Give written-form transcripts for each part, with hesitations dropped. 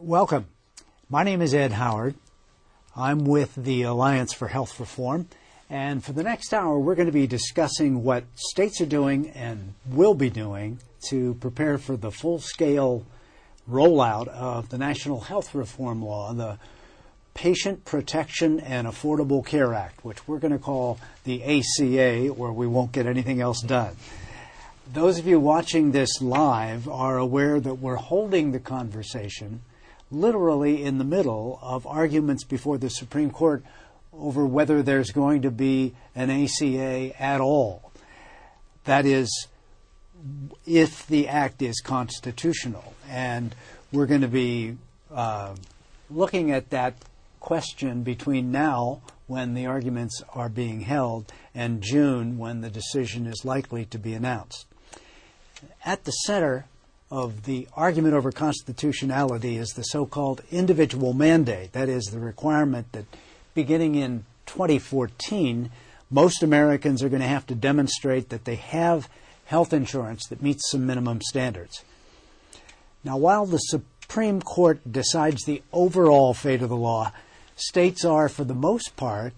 Welcome. My name is Ed Howard. I'm with the Alliance for Health Reform, and for the next hour we're going to be discussing what states are doing and will be doing to prepare for the full-scale rollout of the National Health Reform Law, the Patient Protection and Affordable Care Act, which we're going to call the ACA, or we won't get anything else done. Those of you watching this live are aware that we're holding the conversation literally in the middle of arguments before the Supreme Court over whether there's going to be an ACA at all. That is, if the act is constitutional. And we're going to be looking at that question between now, when the arguments are being held, and June, when the decision is likely to be announced. At the center of the argument over constitutionality is the so-called individual mandate. That is, the requirement that beginning in 2014, most Americans are going to have to demonstrate that they have health insurance that meets some minimum standards. Now, while the Supreme Court decides the overall fate of the law, states are, for the most part,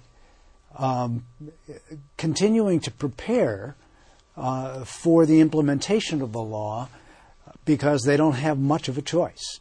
continuing to prepare for the implementation of the law because they don't have much of a choice.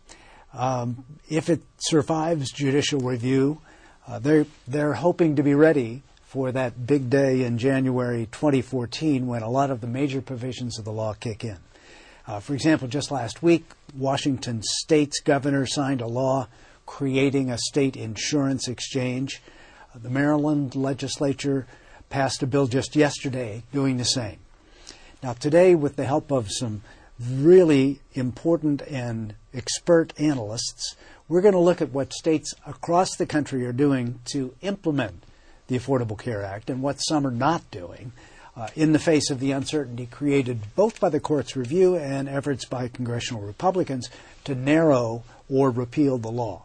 If it survives judicial review, they're hoping to be ready for that big day in January 2014 when a lot of the major provisions of the law kick in. For example, just last week, Washington State's governor signed a law creating a state insurance exchange. The Maryland legislature passed a bill just yesterday doing the same. Now today, with the help of some really important and expert analysts, we're going to look at what states across the country are doing to implement the Affordable Care Act and what some are not doing in the face of the uncertainty created both by the court's review and efforts by congressional Republicans to narrow or repeal the law.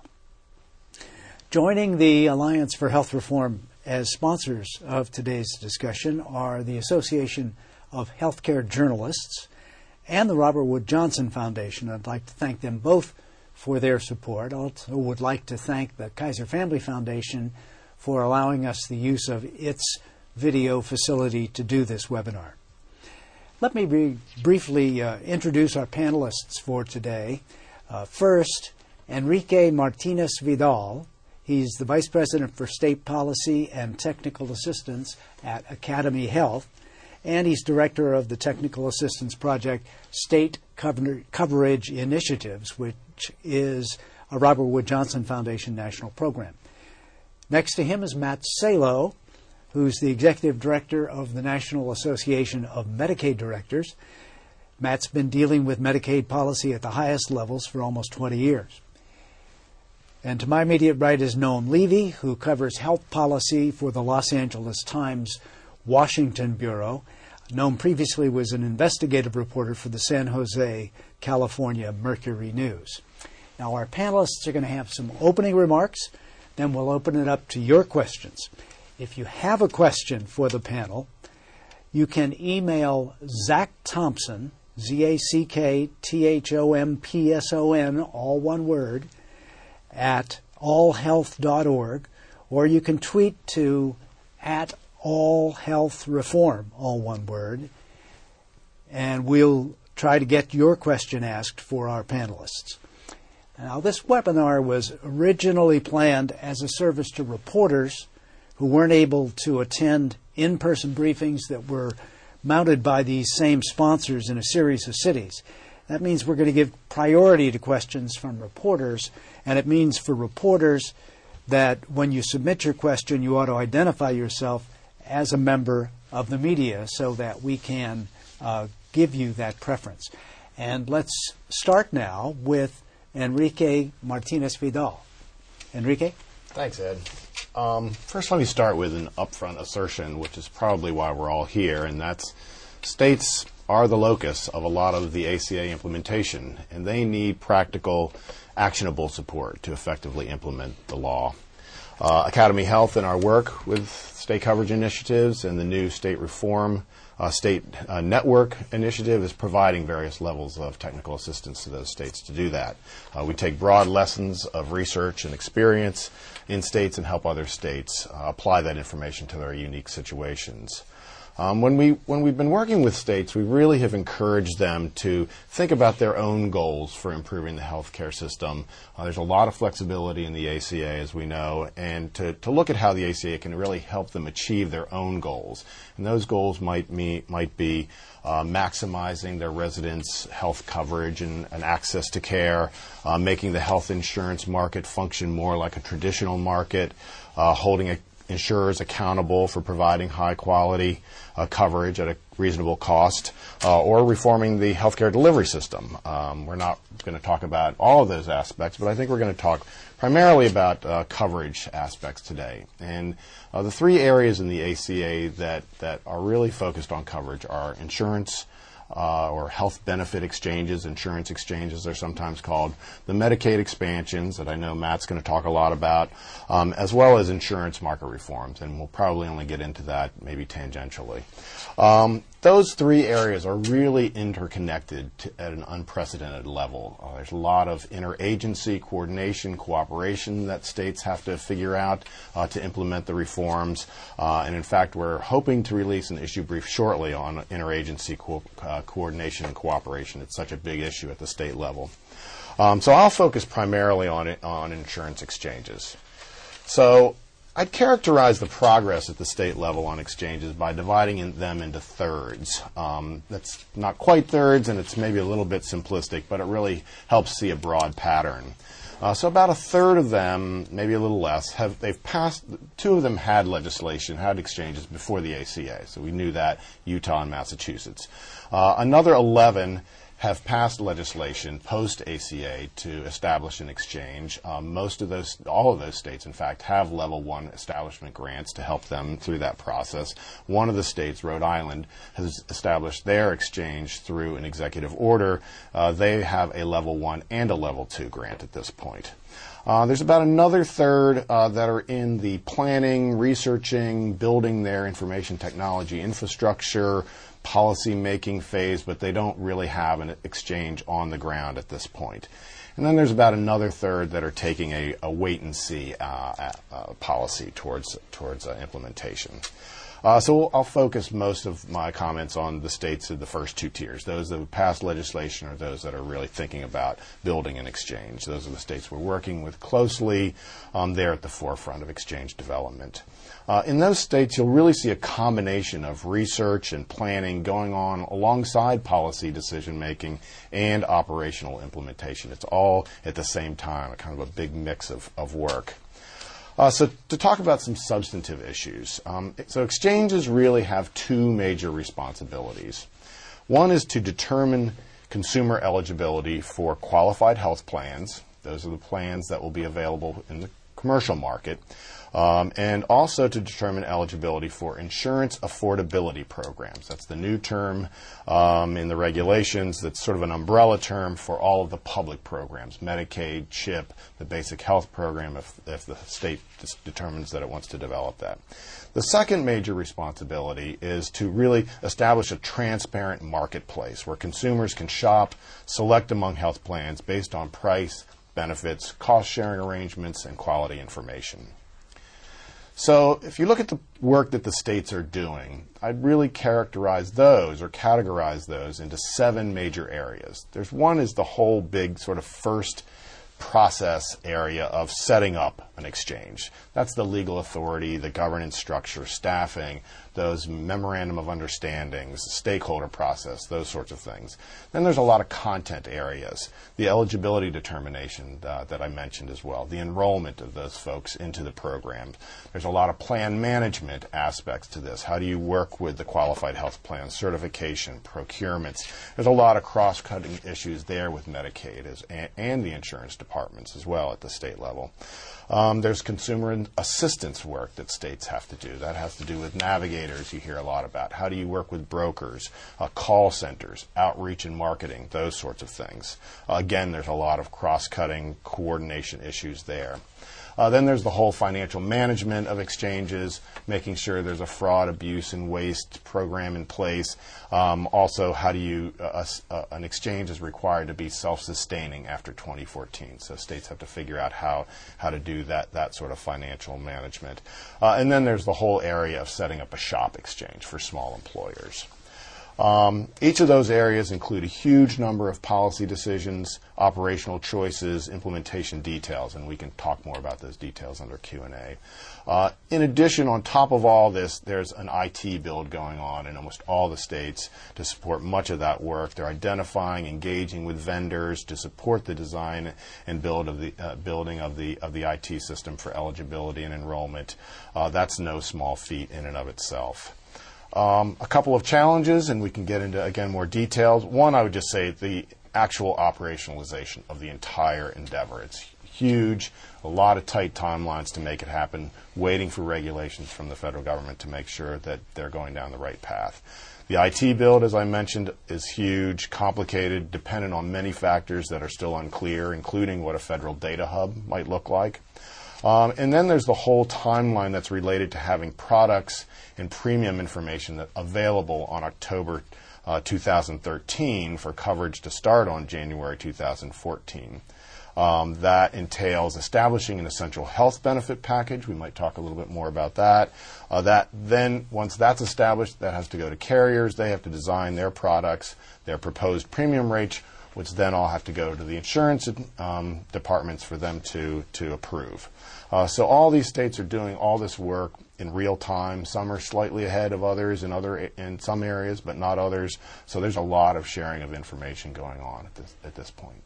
Joining the Alliance for Health Reform as sponsors of today's discussion are the Association of Healthcare Journalists and the Robert Wood Johnson Foundation. I'd like to thank them both for their support. I also would like to thank the Kaiser Family Foundation for allowing us the use of its video facility to do this webinar. Let me briefly introduce our panelists for today. First, Enrique Martinez Vidal. He's the Vice President for State Policy and Technical Assistance at Academy Health, and he's Director of the Technical Assistance Project State Coverage Initiatives, which is a Robert Wood Johnson Foundation national program. Next to him is Matt Salo, who's the Executive Director of the National Association of Medicaid Directors. Matt's been dealing with Medicaid policy at the highest levels for almost 20 years. And to my immediate right is Noam Levy, who covers health policy for the Los Angeles Times Washington Bureau. Noam previously was an investigative reporter for the San Jose, California Mercury News. Now, our panelists are going to have some opening remarks, then we'll open it up to your questions. If you have a question for the panel, you can email Zach Thompson, ZACKTHOMPSON, all one word, at allhealth.org, or you can tweet to @allhealthreform, all one word, and we'll try to get your question asked for our panelists. Now, this webinar was originally planned as a service to reporters who weren't able to attend in-person briefings that were mounted by these same sponsors in a series of cities. That means we're going to give priority to questions from reporters, and it means for reporters that when you submit your question, you ought to identify yourself as a member of the media so that we can give you that preference. And let's start now with Enrique Martinez Vidal. Enrique? Thanks, Ed. First, let me start with an upfront assertion, which is probably why we're all here, and that's states are the locus of a lot of the ACA implementation, and they need practical, actionable support to effectively implement the law. Academy Health, in our work with state coverage initiatives and the new state reform state network initiative is providing various levels of technical assistance to those states to do that. We take broad lessons of research and experience in states and help other states apply that information to their unique situations. When we've been working with states, we really have encouraged them to think about their own goals for improving the healthcare system. There's a lot of flexibility in the ACA, as we know, and to look at how the ACA can really help them achieve their own goals. And those goals might be maximizing their residents' health coverage and access to care, making the health insurance market function more like a traditional market, holding insurers accountable for providing high-quality coverage at a reasonable cost, or reforming the healthcare delivery system. We're not going to talk about all of those aspects, but I think we're going to talk primarily about coverage aspects today. And the three areas in the ACA that are really focused on coverage are insurance, or health benefit exchanges, insurance exchanges they're sometimes called, the Medicaid expansions that I know Matt's going to talk a lot about, as well as insurance market reforms, and we'll probably only get into that maybe tangentially. Those three areas are really interconnected at an unprecedented level. There's a lot of interagency coordination, cooperation that states have to figure out to implement the reforms. And in fact, we're hoping to release an issue brief shortly on interagency coordination and cooperation. It's such a big issue at the state level. So I'll focus primarily on insurance exchanges. So I'd characterize the progress at the state level on exchanges by dividing them into thirds. That's not quite thirds, and it's maybe a little bit simplistic, but it really helps see a broad pattern. So about a third of them, maybe a little less, they've passed. Two of them had legislation, had exchanges before the ACA, so we knew that, Utah and Massachusetts. Another 11 have passed legislation post-ACA to establish an exchange. All of those states, in fact, have Level 1 establishment grants to help them through that process. One of the states, Rhode Island, has established their exchange through an executive order. They have a Level 1 and a Level 2 grant at this point. There's about another third that are in the planning, researching, building their information technology infrastructure, policy-making phase, but they don't really have an exchange on the ground at this point. And then there's about another third that are taking a wait-and-see policy towards implementation. So I'll focus most of my comments on the states in the first two tiers, those that have passed legislation or those that are really thinking about building an exchange. Those are the states we're working with closely. They're at the forefront of exchange development. In those states, you'll really see a combination of research and planning going on alongside policy decision-making and operational implementation. It's all at the same time, a kind of a big mix of work. So to talk about some substantive issues, so exchanges really have two major responsibilities. One is to determine consumer eligibility for qualified health plans. Those are the plans that will be available in the commercial market. And also to determine eligibility for insurance affordability programs. That's the new term in the regulations. That's sort of an umbrella term for all of the public programs, Medicaid, CHIP, the basic health program, if the state determines that it wants to develop that. The second major responsibility is to really establish a transparent marketplace where consumers can shop, select among health plans based on price, benefits, cost-sharing arrangements, and quality information. So if you look at the work that the states are doing, I'd really characterize those or categorize those into 7 major areas. One is the whole big sort of first process area of setting up an exchange. That's the legal authority, the governance structure, staffing, those memorandum of understandings, stakeholder process, those sorts of things. Then there's a lot of content areas, the eligibility determination that I mentioned as well, the enrollment of those folks into the program. There's a lot of plan management aspects to this. How do you work with the qualified health plan, certification, procurements? There's a lot of cross-cutting issues there with Medicaid and the insurance departments as well at the state level. There's consumer assistance work that states have to do. That has to do with navigators you hear a lot about. How do you work with brokers, call centers, outreach and marketing, those sorts of things. Again, there's a lot of cross-cutting coordination issues there. Then there's the whole financial management of exchanges, making sure there's a fraud, abuse, and waste program in place. Also, how do you an exchange is required to be self-sustaining after 2014, so states have to figure out how to do that sort of financial management. And then there's the whole area of setting up a shop exchange for small employers. Each of those areas include a huge number of policy decisions, operational choices, implementation details, and we can talk more about those details under Q&A. In addition, on top of all this, there's an IT build going on in almost all the states to support much of that work. They're identifying, engaging with vendors to support the design and building of the IT system for eligibility and enrollment. That's no small feat in and of itself. A couple of challenges, and we can get into, again, more details. One, I would just say the actual operationalization of the entire endeavor. It's huge, a lot of tight timelines to make it happen, waiting for regulations from the federal government to make sure that they're going down the right path. The IT build, as I mentioned, is huge, complicated, dependent on many factors that are still unclear, including what a federal data hub might look like. And then there's the whole timeline that's related to having products and premium information that available on October 2013 for coverage to start on January 2014. That entails establishing an essential health benefit package. We might talk a little bit more about that. That then, once that's established, that has to go to carriers. They have to design their products, their proposed premium rates, which then all have to go to the insurance departments for them to approve. So all these states are doing all this work in real time. Some are slightly ahead of others in some areas, but not others. So there's a lot of sharing of information going on at this point.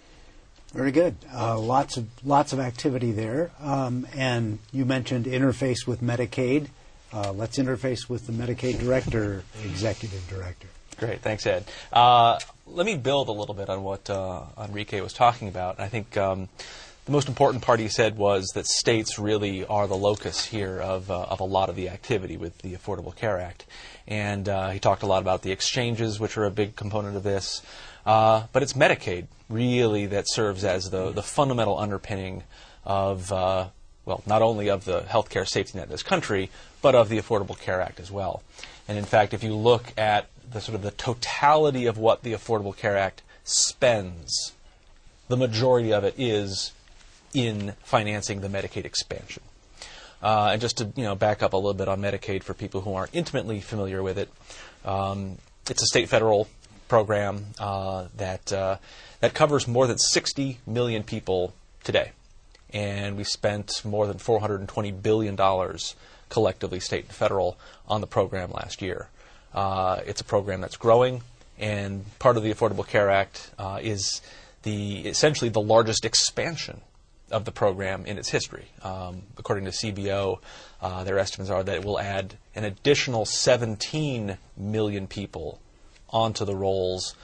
Very good. Lots of activity there. And you mentioned interface with Medicaid. Let's interface with the Medicaid director, executive director. Great, thanks, Ed. Let me build a little bit on what Enrique was talking about. I think the most important part he said was that states really are the locus here of a lot of the activity with the Affordable Care Act. And he talked a lot about the exchanges, which are a big component of this. But it's Medicaid, really, that serves as the fundamental underpinning of, not only of the healthcare safety net in this country, but of the Affordable Care Act as well. And in fact, if you look at the totality of what the Affordable Care Act spends, the majority of it is in financing the Medicaid expansion. And just to back up a little bit on Medicaid for people who aren't intimately familiar with it, it's a state-federal program that covers more than 60 million people today. And we spent more than $420 billion collectively, state and federal, on the program last year. It's a program that's growing, and part of the Affordable Care Act is essentially the largest expansion of the program in its history. According to CBO, their estimates are that it will add an additional 17 million people onto the rolls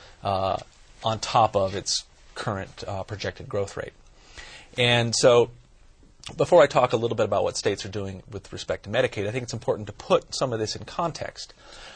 on top of its current projected growth rate. And so before I talk a little bit about what states are doing with respect to Medicaid, I think it's important to put some of this in context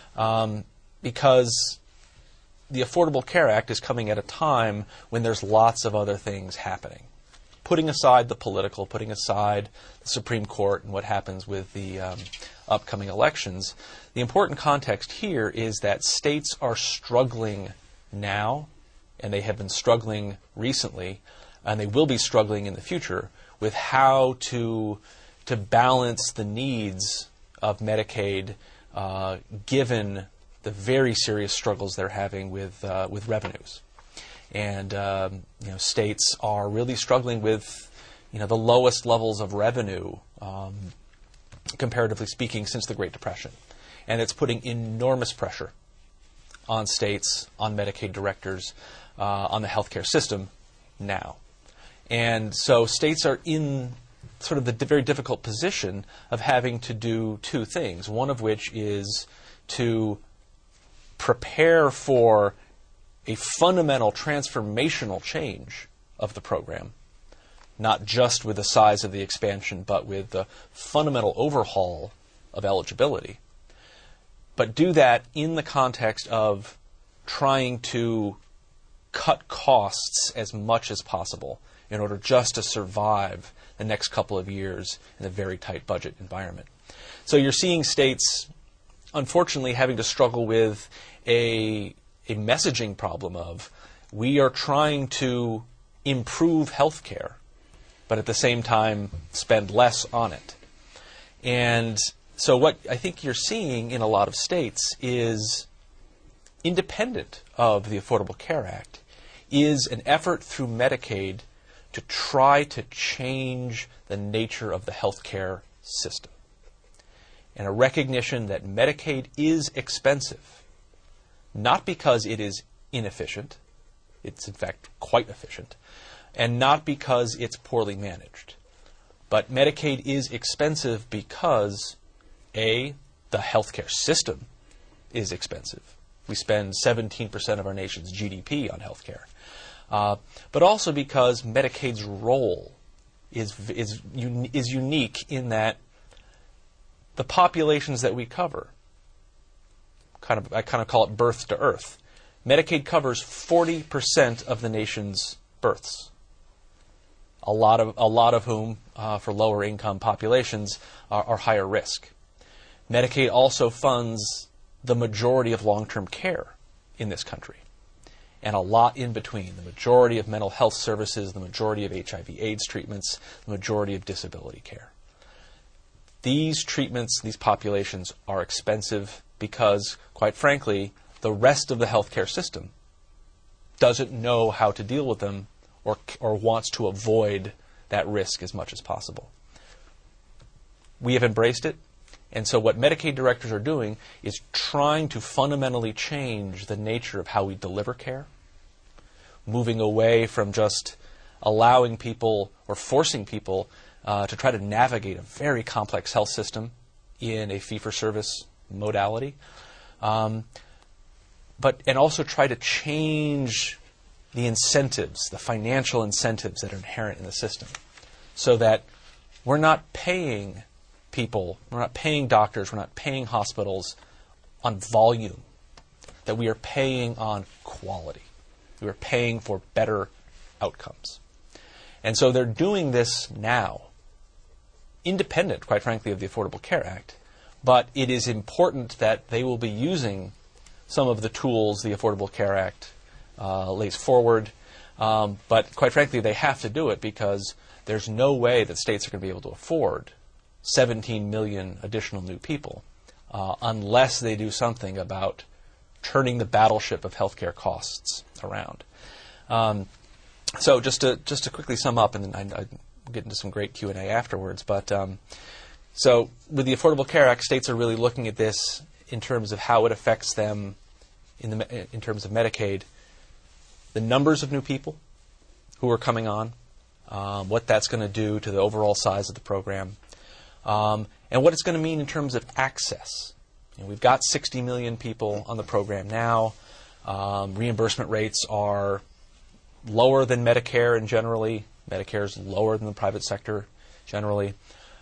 because the Affordable Care Act is coming at a time when there's lots of other things happening. Putting aside the political, putting aside the Supreme Court and what happens with the upcoming elections, the important context here is that states are struggling now, and they have been struggling recently, and they will be struggling in the future with how to balance the needs of Medicaid given the very serious struggles they're having with revenues. And states are really struggling with the lowest levels of revenue, comparatively speaking, since the Great Depression. And it's putting enormous pressure on states, on Medicaid directors, on the healthcare system now. And so states are in sort of the very difficult position of having to do two things, one of which is to prepare for a fundamental transformational change of the program, not just with the size of the expansion, but with the fundamental overhaul of eligibility. But do that in the context of trying to cut costs as much as possible in order just to survive the next couple of years in a very tight budget environment. So you're seeing states, unfortunately, having to struggle with a messaging problem of, we are trying to improve health care, but at the same time spend less on it. And so what I think you're seeing in a lot of states is, independent of the Affordable Care Act, is an effort through Medicaid to try to change the nature of the healthcare system. And a recognition that Medicaid is expensive, not because it is inefficient, it's in fact quite efficient, and not because it's poorly managed. But Medicaid is expensive because, A, the healthcare system is expensive. We spend 17% of our nation's GDP on healthcare. But also because Medicaid's role is unique in that the populations that we cover, I kind of call it birth to earth. Medicaid covers 40% of the nation's births. A lot of whom, for lower income populations, are higher risk. Medicaid also funds the majority of long-term care in this country, and a lot in between. The majority of mental health services, the majority of HIV/AIDS treatments, the majority of disability care. These treatments, these populations are expensive because, quite frankly, the rest of the healthcare system doesn't know how to deal with them or wants to avoid that risk as much as possible. We have embraced it. And so what Medicaid directors are doing is trying to fundamentally change the nature of how we deliver care, moving away from just allowing people or forcing people to try to navigate a very complex health system in a fee-for-service modality, and also try to change the incentives, the financial incentives that are inherent in the system, so that we're not paying people, we're not paying doctors, we're not paying hospitals on volume, that we are paying on quality. We are paying for better outcomes. And so they're doing this now, independent, quite frankly, of the Affordable Care Act, but it is important that they will be using some of the tools the Affordable Care Act lays forward, but quite frankly, they have to do it because there's no way that states are going to be able to afford 17 million additional new people unless they do something about turning the battleship of healthcare costs around. So just to quickly sum up, and then I'll get into some great Q&A afterwards, but so with the Affordable Care Act, states are really looking at this in terms of how it affects them in terms of Medicaid, the numbers of new people who are coming on, what that's going to do to the overall size of the program, and what it's going to mean in terms of access. We've got 60 million people on the program now. Reimbursement rates are lower than Medicare, and generally, Medicare is lower than the private sector generally.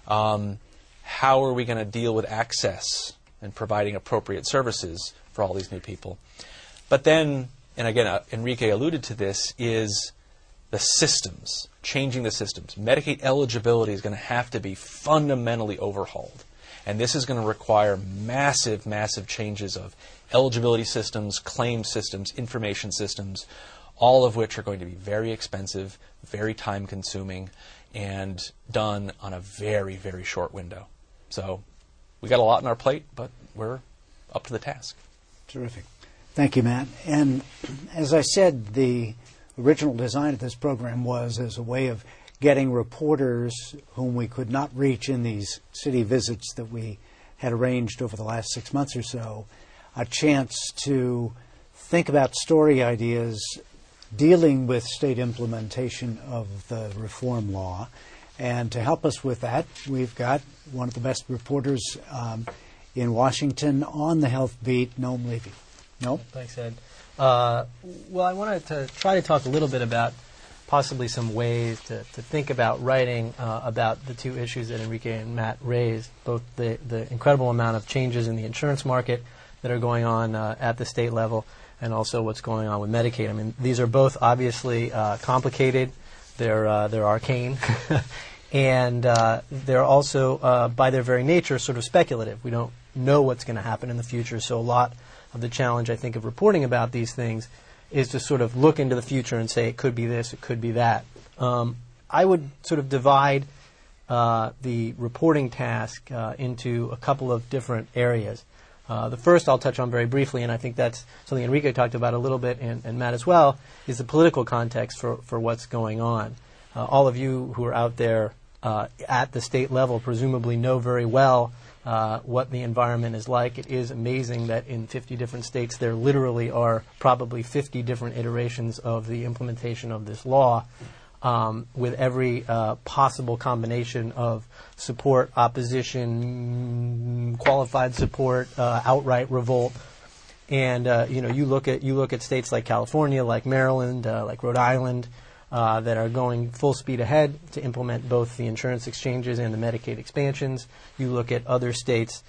How are we going to deal with access and providing appropriate services for all these new people? But then, and again, Enrique alluded to this, is the systems, changing the systems. Medicaid eligibility is going to have to be fundamentally overhauled. And this is going to require massive, massive changes of eligibility systems, claim systems, information systems, all of which are going to be very expensive, very time-consuming, and done on a very, very short window. So we got a lot on our plate, but we're up to the task. Terrific. Thank you, Matt. And as I said, the original design of this program was as a way of getting reporters whom we could not reach in these city visits that we had arranged over the last 6 months or so, a chance to think about story ideas dealing with state implementation of the reform law. And to help us with that, we've got one of the best reporters in Washington on the health beat, Noam Levy. Noam? Thanks, Ed. Well, I wanted to try to talk a little bit about possibly some ways to think about writing about the two issues that Enrique and Matt raised, both the incredible amount of changes in the insurance market that are going on at the state level and also what's going on with Medicaid. I mean, these are both obviously complicated. They're arcane, and they're also, by their very nature, sort of speculative. We don't know what's going to happen in the future, so a lot of the challenge, I think, of reporting about these things is to sort of look into the future and say it could be this, it could be that. I would sort of divide the reporting task into a couple of different areas. The first I'll touch on very briefly, and I think that's something Enrique talked about a little bit, and Matt as well, is the political context for what's going on. All of you who are out there at the state level presumably know very well what the environment is like. It is amazing that in 50 different states there literally are probably 50 different iterations of the implementation of this law, with every possible combination of support, opposition, qualified support, outright revolt. And you look at states like California, like Maryland, like Rhode Island, that are going full speed ahead to implement both the insurance exchanges and the Medicaid expansions. You look at other states,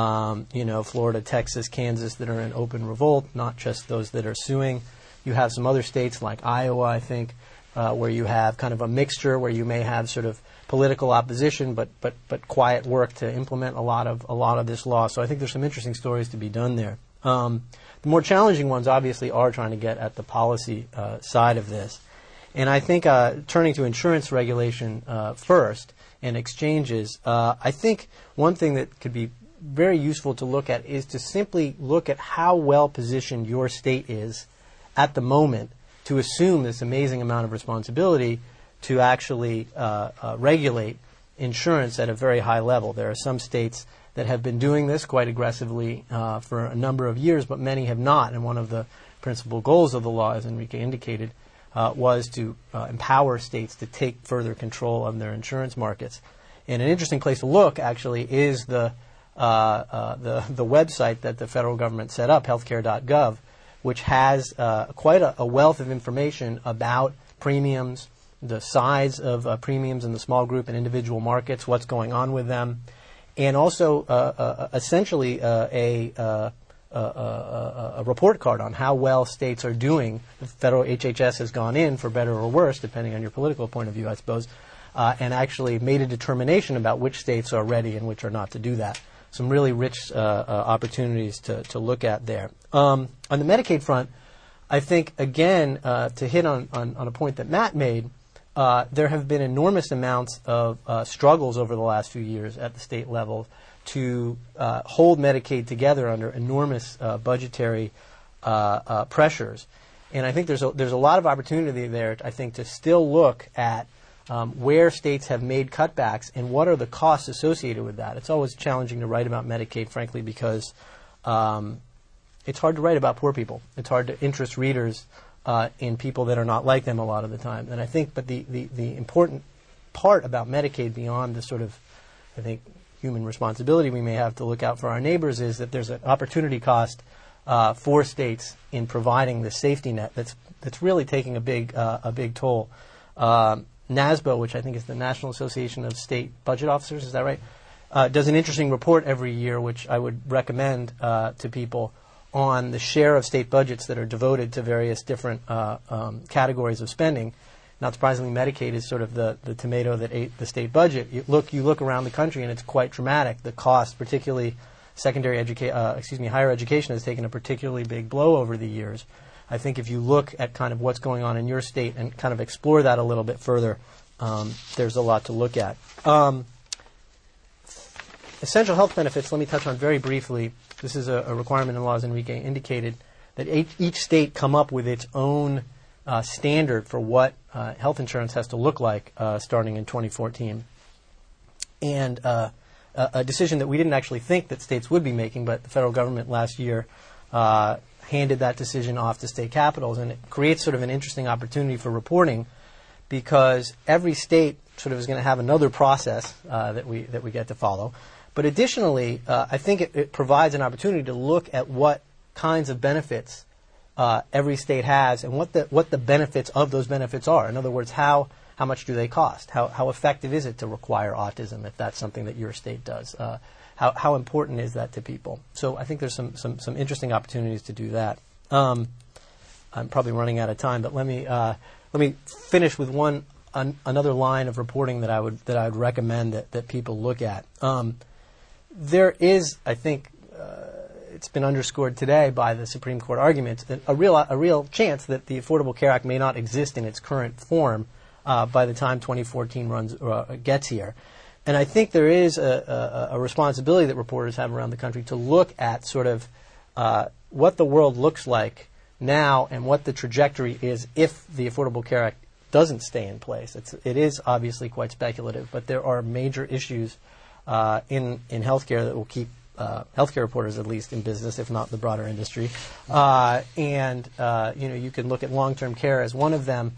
Florida, Texas, Kansas, that are in open revolt, not just those that are suing. You have some other states like Iowa, I think, where you have kind of a mixture where you may have sort of political opposition, but quiet work to implement a lot of this law. So I think there's some interesting stories to be done there. The more challenging ones, obviously, are trying to get at the policy side of this. And I think turning to insurance regulation first and exchanges, I think one thing that could be very useful to look at is to simply look at how well positioned your state is at the moment to assume this amazing amount of responsibility to actually regulate insurance at a very high level. There are some states that have been doing this quite aggressively for a number of years, but many have not. And one of the principal goals of the law, as Enrique indicated, was to empower states to take further control of their insurance markets. And an interesting place to look, actually, is the website that the federal government set up, healthcare.gov, which has quite a wealth of information about premiums, the size of premiums in the small group and individual markets, what's going on with them, and also essentially a report card on how well states are doing. The federal HHS has gone in, for better or worse, depending on your political point of view, I suppose, and actually made a determination about which states are ready and which are not to do that. Some really rich opportunities to look at there. On the Medicaid front, I think, again, to hit on a point that Matt made, there have been enormous amounts of struggles over the last few years at the state level to hold Medicaid together under enormous budgetary pressures. And I think there's a lot of opportunity there, I think, to still look at where states have made cutbacks and what are the costs associated with that. It's always challenging to write about Medicaid, frankly, because it's hard to write about poor people. It's hard to interest readers in people that are not like them a lot of the time. And I think, but the important part about Medicaid, beyond the sort of, I think, human responsibility we may have to look out for our neighbors, is that there's an opportunity cost for states in providing the safety net that's really taking a big toll. NASBO, which I think is the National Association of State Budget Officers, is that right? Does an interesting report every year, which I would recommend to people, on the share of state budgets that are devoted to various different categories of spending. Not surprisingly, Medicaid is sort of the tomato that ate the state budget. You look around the country, and it's quite dramatic. The cost, particularly higher education, has taken a particularly big blow over the years. I think if you look at kind of what's going on in your state and kind of explore that a little bit further, there's a lot to look at. Essential health benefits, let me touch on very briefly. This is a requirement in law, as Enrique indicated, that each state come up with its own standard for what health insurance has to look like starting in 2014. And a decision that we didn't actually think that states would be making, but the federal government last year handed that decision off to state capitals, and it creates sort of an interesting opportunity for reporting, because every state sort of is going to have another process that we get to follow. But additionally, I think it provides an opportunity to look at what kinds of benefits every state has and what the benefits of those benefits are. In other words, how much do they cost? How effective is it to require autism if that's something that your state does? How important is that to people? So I think there's some interesting opportunities to do that. I'm probably running out of time, but let me finish with one another line of reporting that I would recommend that people look at. There is, I think, it's been underscored today by the Supreme Court arguments, a real chance that the Affordable Care Act may not exist in its current form by the time 2014 gets here. And I think there is a responsibility that reporters have around the country to look at sort of what the world looks like now and what the trajectory is if the Affordable Care Act doesn't stay in place. It is obviously quite speculative, but there are major issues in healthcare that will keep healthcare reporters at least in business, if not the broader industry. You can look at long-term care as one of them.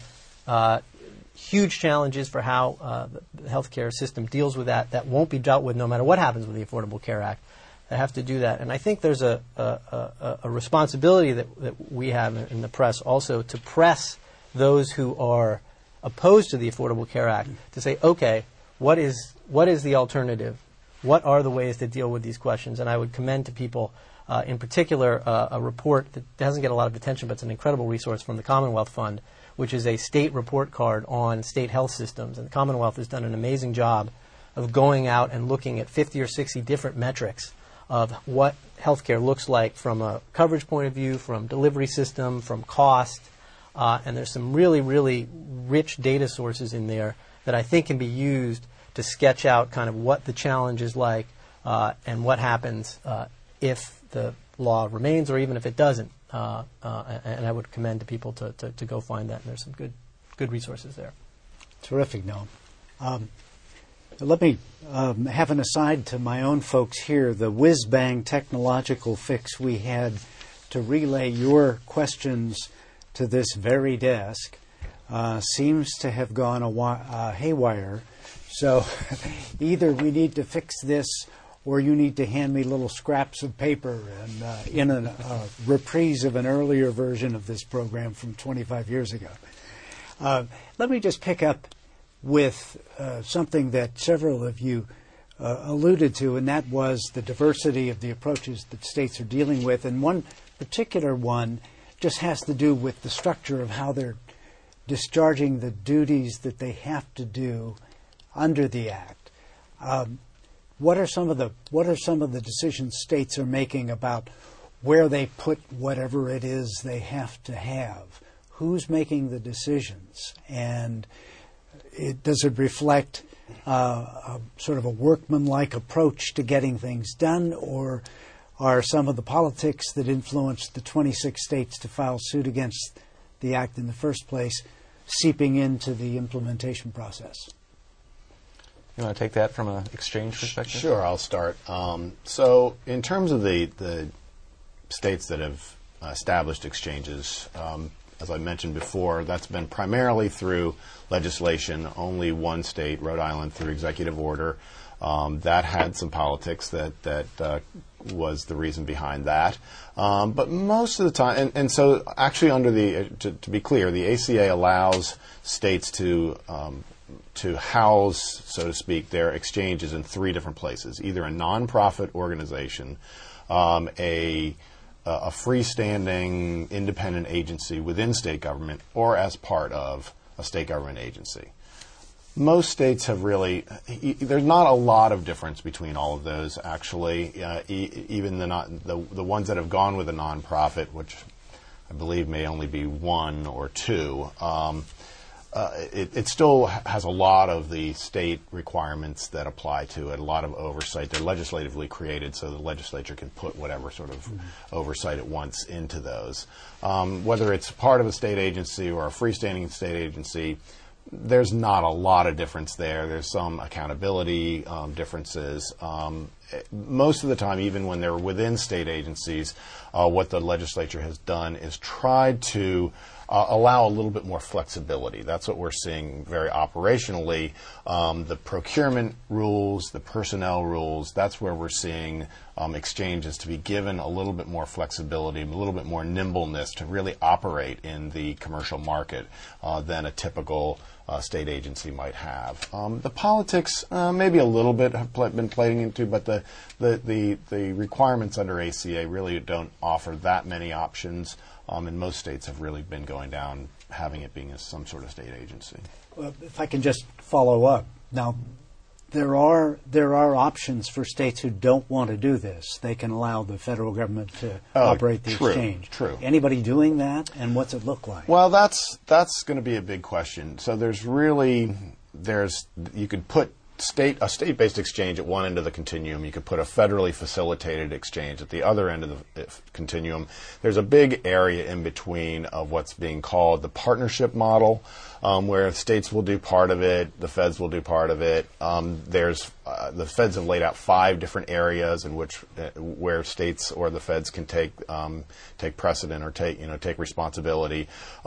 Huge challenges for how the healthcare system deals with that won't be dealt with no matter what happens with the Affordable Care Act. They have to do that. And I think there's a responsibility that we have in the press also to press those who are opposed to the Affordable Care Act to say, okay, what is the alternative? What are the ways to deal with these questions? And I would commend to people, in particular, a report that doesn't get a lot of attention, but it's an incredible resource from the Commonwealth Fund, which is a state report card on state health systems. And the Commonwealth has done an amazing job of going out and looking at 50 or 60 different metrics of what healthcare looks like from a coverage point of view, from delivery system, from cost. And there's some really, really rich data sources in there that I think can be used to sketch out kind of what the challenge is like and what happens if the law remains or even if it doesn't. And I would commend to people to go find that. And there's some good resources there. Terrific, Noam. Let me have an aside to my own folks here. The whiz-bang technological fix we had to relay your questions to this very desk seems to have gone haywire. So either we need to fix this or you need to hand me little scraps of paper and in a reprise of an earlier version of this program from 25 years ago. Let me just pick up with something that several of you alluded to, and that was the diversity of the approaches that states are dealing with. And one particular one just has to do with the structure of how they're discharging the duties that they have to do under the Act. What are some of the decisions states are making about where they put whatever it is they have to have? Who's making the decisions? And does it reflect sort of a workmanlike approach to getting things done, or are some of the politics that influenced the 26 states to file suit against the Act in the first place seeping into the implementation process? You want to take that from an exchange perspective? Sure, I'll start. So in terms of the states that have established exchanges, as I mentioned before, that's been primarily through legislation. Only one state, Rhode Island, through executive order. That had some politics that was the reason behind that. But most of the time, and so actually under to be clear, the ACA allows states to house, so to speak, their exchanges in three different places: either a nonprofit organization, a freestanding independent agency within state government, or as part of a state government agency. Most states have really, there's not a lot of difference between all of those, actually. Even the ones that have gone with a nonprofit, which I believe may only be one or two, it still has a lot of the state requirements that apply to it, a lot of oversight. They're legislatively created so the legislature can put whatever sort of oversight it wants into those. Whether it's part of a state agency or a freestanding state agency, there's not a lot of difference there. There's some accountability differences. Most of the time, even when they're within state agencies, what the legislature has done is tried to allow a little bit more flexibility. That's what we're seeing very operationally. The procurement rules, the personnel rules, that's where we're seeing exchanges to be given a little bit more flexibility, a little bit more nimbleness to really operate in the commercial market than a typical state agency might have. The politics maybe a little bit have been playing into, but the requirements under ACA really don't offer that many options. And most states have really been going down, having it being some sort of state agency. Well, if I can just follow up. Now, there are options for states who don't want to do this. They can allow the federal government to operate the exchange. True. Anybody doing that, and what's it look like? Well, that's going to be a big question. So you could put a state-based exchange at one end of the continuum. You could put a federally facilitated exchange at the other end of the continuum. There's a big area in between of what's being called the partnership model, where states will do part of it, the feds will do part of it. The feds have laid out 5 different areas in which where states or the feds can take precedent or take responsibility.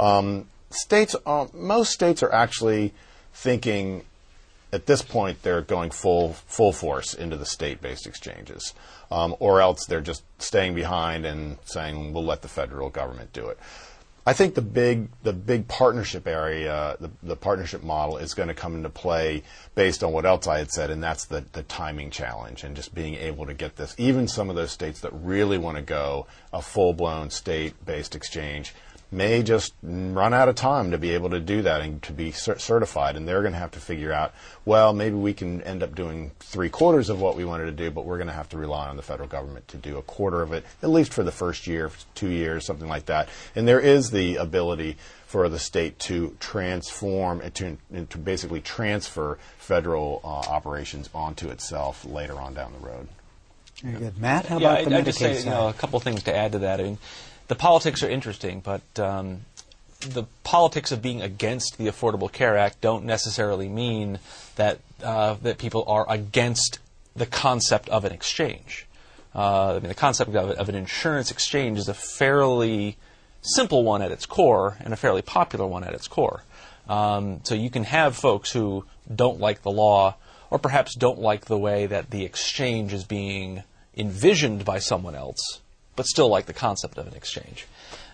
Most states are actually thinking. At this point, they're going full force into the state-based exchanges, or else they're just staying behind and saying we'll let the federal government do it. I think the big partnership area, the partnership model, is going to come into play based on what else I had said, and that's the timing challenge and just being able to get this. Even some of those states that really want to go a full-blown state-based exchange may just run out of time to be able to do that and to be certified, and they're going to have to figure out, well, maybe we can end up doing 3/4 of what we wanted to do, but we're going to have to rely on the federal government to do 1/4 of it, at least for the first year, 2 years, something like that. And there is the ability for the state to transform and to basically transfer federal operations onto itself later on down the road. Very good. Matt, how about the Medicaid I'd just say side? a couple things to add to that. I mean, the politics are interesting, but the politics of being against the Affordable Care Act don't necessarily mean that that people are against the concept of an exchange. The concept of an insurance exchange is a fairly simple one at its core and a fairly popular one at its core. So you can have folks who don't like the law or perhaps don't like the way that the exchange is being envisioned by someone else, but still like the concept of an exchange.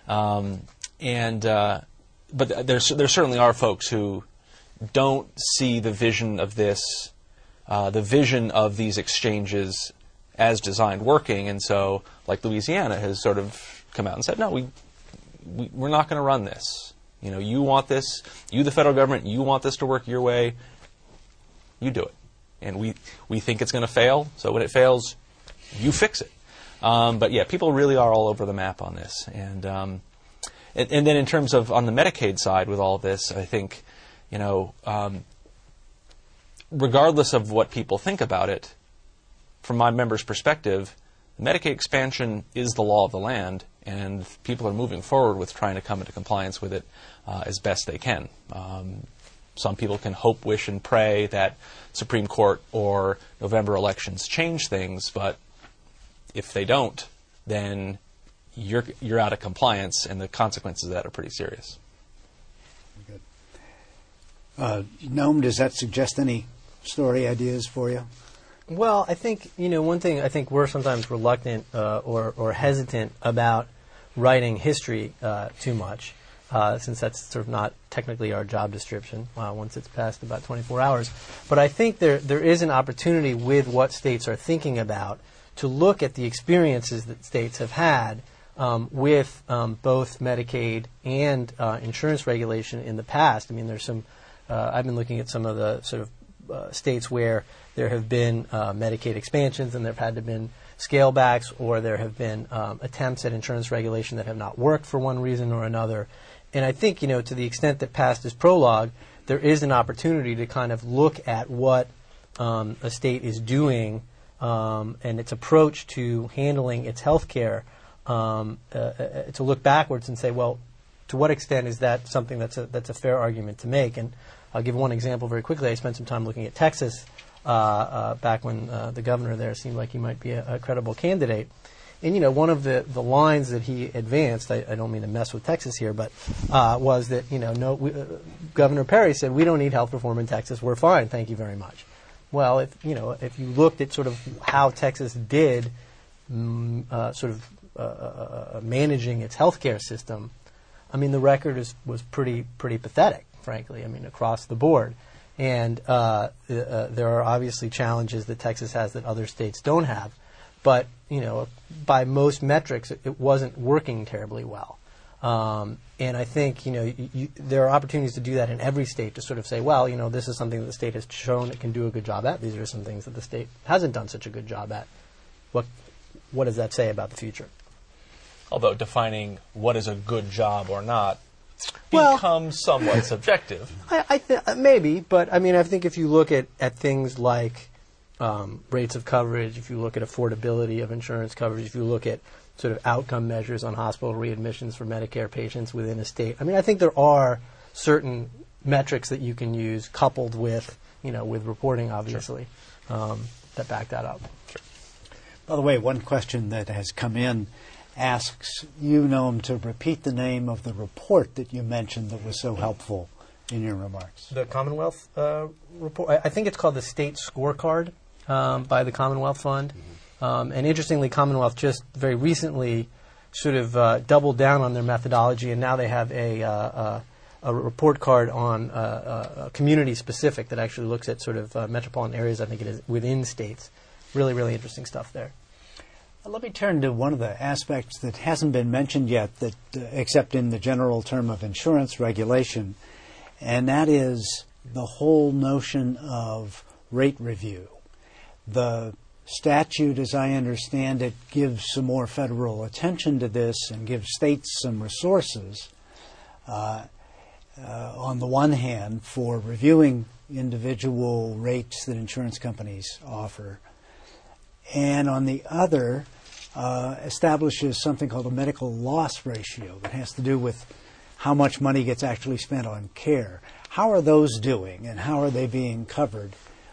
But there certainly are folks who don't see the vision of this, the vision of these exchanges as designed working, and so, like Louisiana has sort of come out and said, no, we're not going to run this. You want this, you the federal government, you want this to work your way, you do it. And we think it's going to fail, so when it fails, you fix it. But yeah, people really are all over the map on this. And then in terms of on the Medicaid side with all of this, I think, regardless of what people think about it, from my members' perspective, the Medicaid expansion is the law of the land, and people are moving forward with trying to come into compliance with it as best they can. Some people can hope, wish, and pray that Supreme Court or November elections change things, but if they don't, then you're out of compliance, and the consequences of that are pretty serious. Good. Noam, does that suggest any story ideas for you? Well, I think, one thing, I think we're sometimes reluctant or hesitant about writing history too much, since that's sort of not technically our job description once it's past about 24 hours. But I think there is an opportunity with what states are thinking about to look at the experiences that states have had with both Medicaid and insurance regulation in the past. I mean, there's some, I've been looking at some of the sort of states where there have been Medicaid expansions and there have had to been scale backs, or there have been attempts at insurance regulation that have not worked for one reason or another. And I think, to the extent that past is prologue, there is an opportunity to kind of look at what a state is doing and its approach to handling its health care, to look backwards and say, well, to what extent is that something that's a fair argument to make? And I'll give one example very quickly. I spent some time looking at Texas back when the governor there seemed like he might be a credible candidate. And, one of the lines that he advanced, I don't mean to mess with Texas here, but was that, Governor Perry said, we don't need health reform in Texas. We're fine. Thank you very much. Well, if you looked at sort of how Texas did managing its healthcare system, I mean, the record was pretty pathetic, frankly. I mean, across the board. And there are obviously challenges that Texas has that other states don't have. But, by most metrics, it wasn't working terribly well. And I think, there are opportunities to do that in every state to sort of say, well, this is something that the state has shown it can do a good job at. These are some things that the state hasn't done such a good job at. What does that say about the future? Although defining what is a good job or not becomes somewhat subjective. Maybe, but I think if you look at things like rates of coverage, if you look at affordability of insurance coverage, if you look at sort of outcome measures on hospital readmissions for Medicare patients within a state, I think there are certain metrics that you can use coupled with, with reporting, obviously, that back that up. Sure. By the way, one question that has come in asks you, Noam, to repeat the name of the report that you mentioned that was so helpful in your remarks. The Commonwealth report. I think it's called the State Scorecard by the Commonwealth Fund. And interestingly, Commonwealth just very recently sort of doubled down on their methodology, and now they have a report card on community specific that actually looks at sort of metropolitan areas, I think it is, within states. Really, really interesting stuff there. Let me turn to one of the aspects that hasn't been mentioned yet, that except in the general term of insurance regulation, and that is the whole notion of rate review. The statute, as I understand it, gives some more federal attention to this and gives states some resources, on the one hand, for reviewing individual rates that insurance companies offer, and on the other, establishes something called a medical loss ratio that has to do with how much money gets actually spent on care. How are those doing, and how are they being covered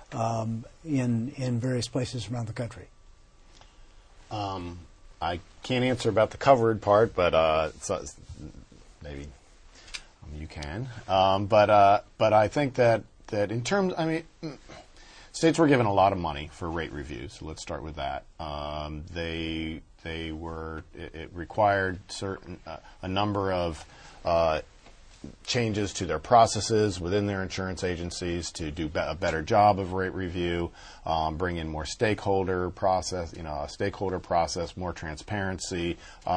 in various places around the country? I can't answer about the covered part, but maybe you can. But I think that in terms, states were given a lot of money for rate reviews. So let's start with that. It required a number of changes to their processes within their insurance agencies to do a better job of rate review, bring in more stakeholder process, a stakeholder process, more transparency.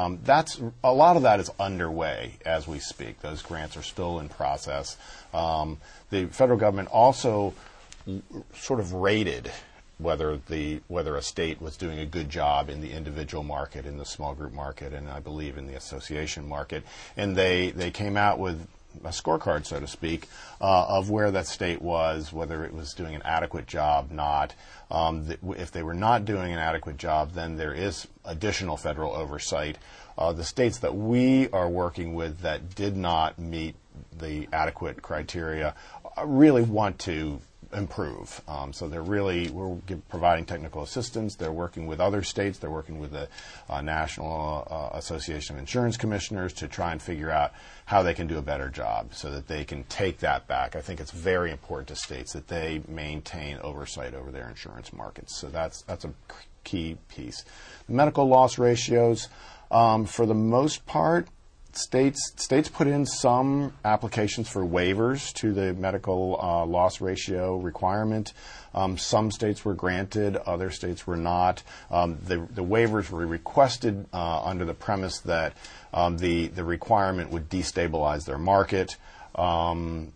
A lot of that is underway as we speak. Those grants are still in process. The federal government also sort of rated whether a state was doing a good job in the individual market, in the small group market, and I believe in the association market. And they came out with a scorecard, so to speak, of where that state was, whether it was doing an adequate job, not. If they were not doing an adequate job, then there is additional federal oversight. The states that we are working with that did not meet the adequate criteria really want to improve. So we're providing technical assistance. They're working with other states. They're working with the National Association of Insurance Commissioners to try and figure out how they can do a better job so that they can take that back. I think it's very important to states that they maintain oversight over their insurance markets. So that's a key piece. Medical loss ratios, for the most part, States put in some applications for waivers to the medical loss ratio requirement. Some states were granted, other states were not. The waivers were requested under the premise that the requirement would destabilize their market. The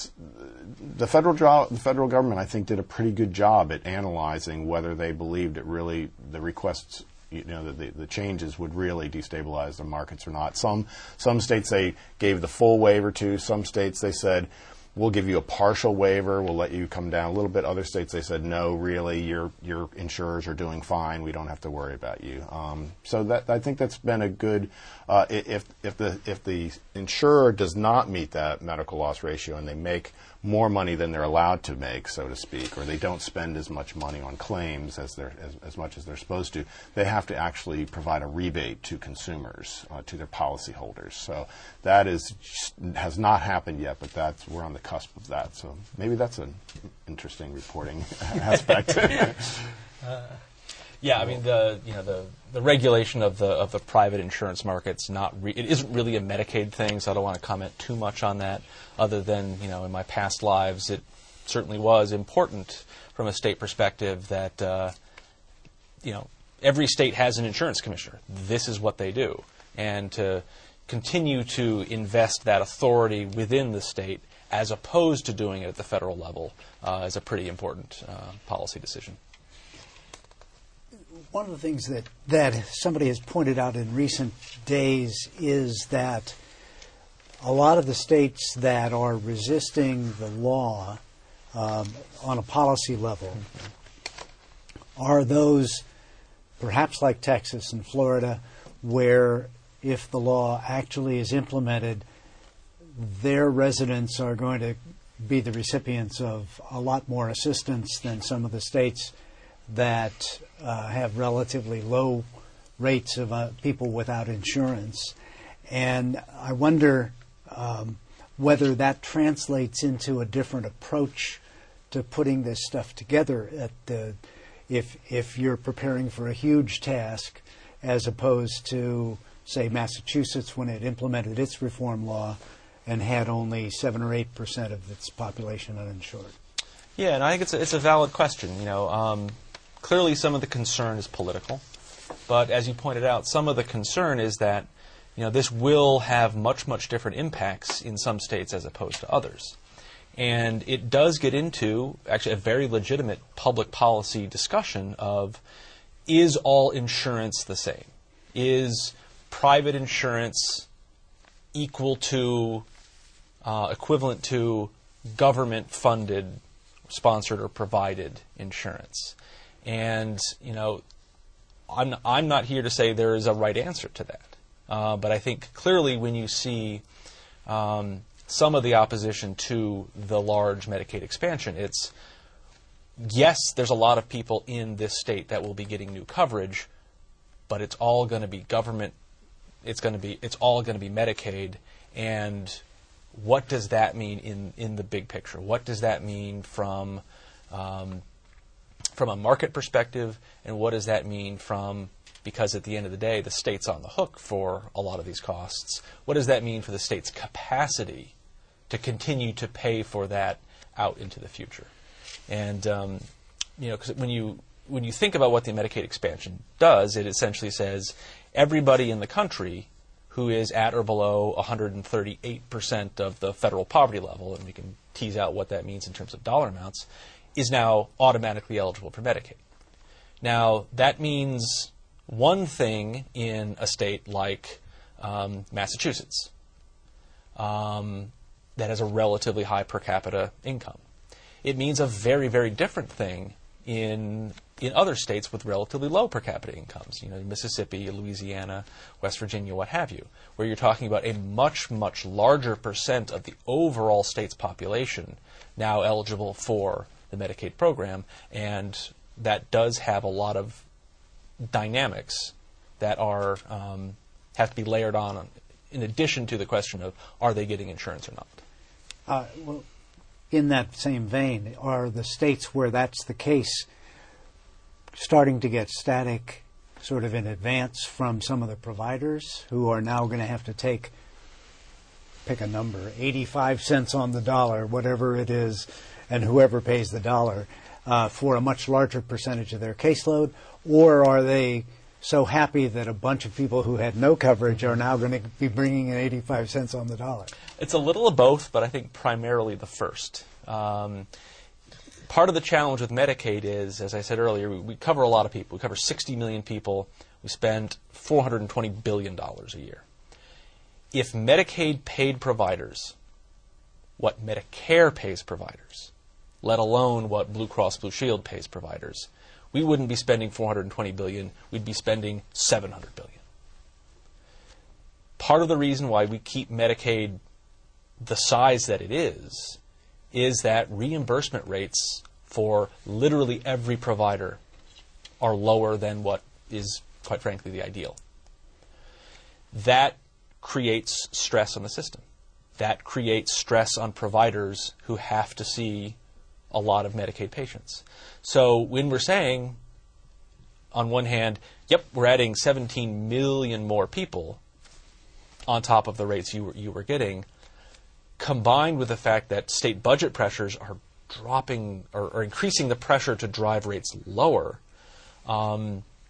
federal government, I think, did a pretty good job at analyzing whether they believed the requests, the changes would really destabilize the markets or not. Some states they gave the full waiver to. Some states they said, we'll give you a partial waiver. We'll let you come down a little bit. Other states they said, no, really, your insurers are doing fine. We don't have to worry about you. So I think that's been a good. If the insurer does not meet that medical loss ratio and they make more money than they're allowed to make, so to speak, or they don't spend as much money on claims as much as they're supposed to, they have to actually provide a rebate to consumers, to their policyholders. So that has not happened yet, but we're on the cusp of that. So maybe that's an interesting reporting aspect. Yeah, the regulation of the private insurance market's it isn't really a Medicaid thing, so I don't want to comment too much on that. Other than in my past lives, it certainly was important from a state perspective that every state has an insurance commissioner. This is what they do, and to continue to invest that authority within the state as opposed to doing it at the federal level is a pretty important policy decision. One of the things that somebody has pointed out in recent days is that a lot of the states that are resisting the law on a policy level are those, perhaps like Texas and Florida, where if the law actually is implemented, their residents are going to be the recipients of a lot more assistance than some of the states that have relatively low rates of people without insurance. And I wonder whether that translates into a different approach to putting this stuff together if you're preparing for a huge task, as opposed to, say, Massachusetts when it implemented its reform law and had only 7 or 8% of its population uninsured. Yeah, and I think it's a valid question. Clearly some of the concern is political, but as you pointed out, some of the concern is that this will have much different impacts in some states as opposed to others. And it does get into actually a very legitimate public policy discussion of, is all insurance the same? Is private insurance equivalent to government-funded, sponsored, or provided insurance? And I'm not here to say there is a right answer to that, but I think clearly when you see some of the opposition to the large Medicaid expansion, it's yes, there's a lot of people in this state that will be getting new coverage, but it's all going to be government. It's all going to be Medicaid, and what does that mean in the big picture? What does that mean from a market perspective, and what does that mean because at the end of the day, the state's on the hook for a lot of these costs. What does that mean for the state's capacity to continue to pay for that out into the future? And because when you think about what the Medicaid expansion does, it essentially says everybody in the country who is at or below 138% of the federal poverty level, and we can tease out what that means in terms of dollar amounts, is now automatically eligible for Medicaid. Now, that means one thing in a state like Massachusetts that has a relatively high per capita income. It means a very, very different thing in other states with relatively low per capita incomes, Mississippi, Louisiana, West Virginia, what have you, where you're talking about a much larger percent of the overall state's population now eligible for the Medicaid program, and that does have a lot of dynamics that are have to be layered on in addition to the question of are they getting insurance or not. Well, in that same vein, are the states where that's the case starting to get static sort of in advance from some of the providers who are now going to have to pick a number, 85 cents on the dollar, whatever it is, and whoever pays the dollar for a much larger percentage of their caseload? Or are they so happy that a bunch of people who had no coverage are now going to be bringing in 85 cents on the dollar? It's a little of both, but I think primarily the first. Part of the challenge with Medicaid is, as I said earlier, we cover a lot of people. We cover 60 million people. We spend $420 billion a year. If Medicaid paid providers what Medicare pays providers, let alone what Blue Cross Blue Shield pays providers, we wouldn't be spending $420 billion. We'd be spending $700 billion. Part of the reason why we keep Medicaid the size that it is that reimbursement rates for literally every provider are lower than what is, quite frankly, the ideal. That creates stress on the system. That creates stress on providers who have to see a lot of Medicaid patients. So when we're saying, on one hand, yep, we're adding 17 million more people on top of the rates you were getting, combined with the fact that state budget pressures are dropping or increasing the pressure to drive rates lower,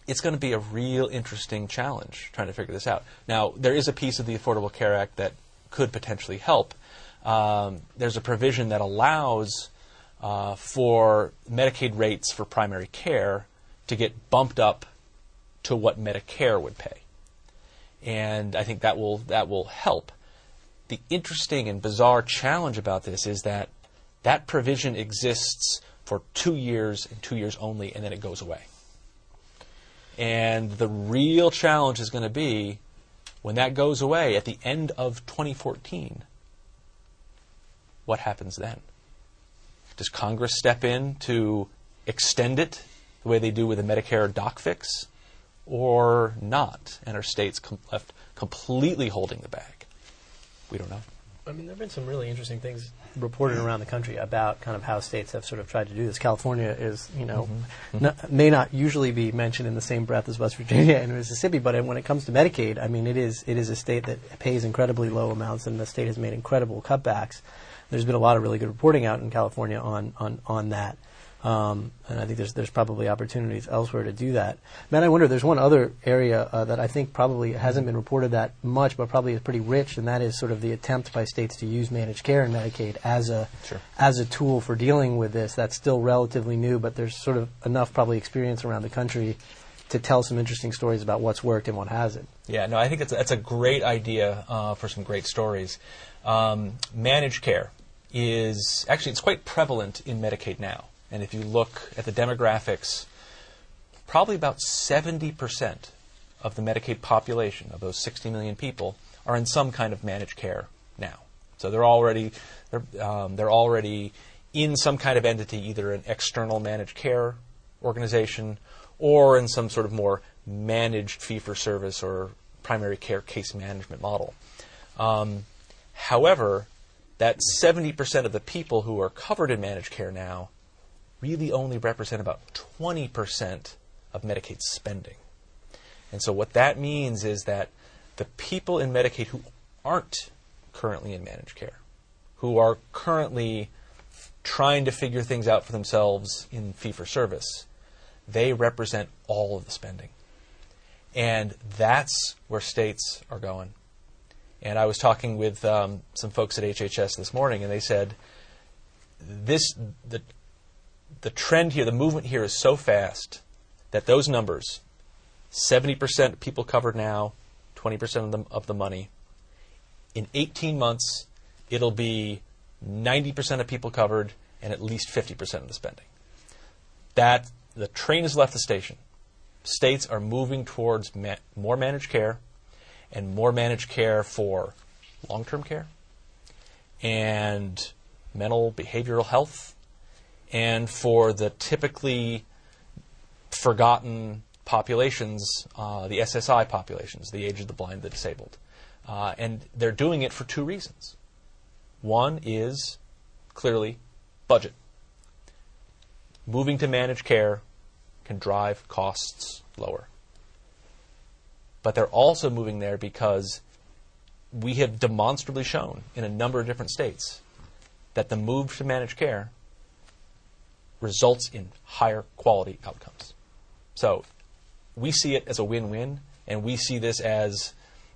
it's going to be a real interesting challenge trying to figure this out. Now, there is a piece of the Affordable Care Act that could potentially help. There's a provision that allows for Medicaid rates for primary care to get bumped up to what Medicare would pay. And I think that will help. The interesting and bizarre challenge about this is that that provision exists for 2 years and 2 years only, and then it goes away. And the real challenge is going to be when that goes away at the end of 2014, what happens then? Does Congress step in to extend it the way they do with the Medicare doc fix or not? And are states left completely holding the bag? We don't know. I mean, there have been some really interesting things reported around the country about kind of how states have sort of tried to do this. California is, may not usually be mentioned in the same breath as West Virginia and Mississippi, but when it comes to Medicaid, I mean, it is a state that pays incredibly low amounts, and the state has made incredible cutbacks. There's been a lot of really good reporting out in California on that. And I think there's probably opportunities elsewhere to do that. Matt, I wonder, there's one other area that I think probably hasn't been reported that much, but probably is pretty rich, and that is sort of the attempt by states to use managed care and Medicaid as a tool for dealing with this. That's still relatively new, but there's sort of enough probably experience around the country to tell some interesting stories about what's worked and what hasn't. Yeah, no, I think that's a great idea for some great stories. Managed care is actually, it's quite prevalent in Medicaid now. And if you look at the demographics, probably about 70% of the Medicaid population, of those 60 million people, are in some kind of managed care now. So they're already in some kind of entity, either an external managed care organization or in some sort of more managed fee-for-service or primary care case management model. However, that 70% of the people who are covered in managed care now really only represent about 20% of Medicaid spending. And so what that means is that the people in Medicaid who aren't currently in managed care, who are currently trying to figure things out for themselves in fee-for-service, they represent all of the spending. And that's where states are going. And I was talking with some folks at HHS this morning, and they said, the trend here, the movement here is so fast that those numbers, 70% people covered now, 20% of the money, in 18 months, it'll be 90% of people covered and at least 50% of the spending. That the train has left the station. States are moving towards more managed care and more managed care for long-term care and mental behavioral health, and for the typically forgotten populations, the SSI populations, the aged, the blind, the disabled. And they're doing it for two reasons. One is clearly budget. Moving to managed care can drive costs lower. But they're also moving there because we have demonstrably shown in a number of different states that the move to managed care results in higher quality outcomes. So we see it as a win-win, and we see this as,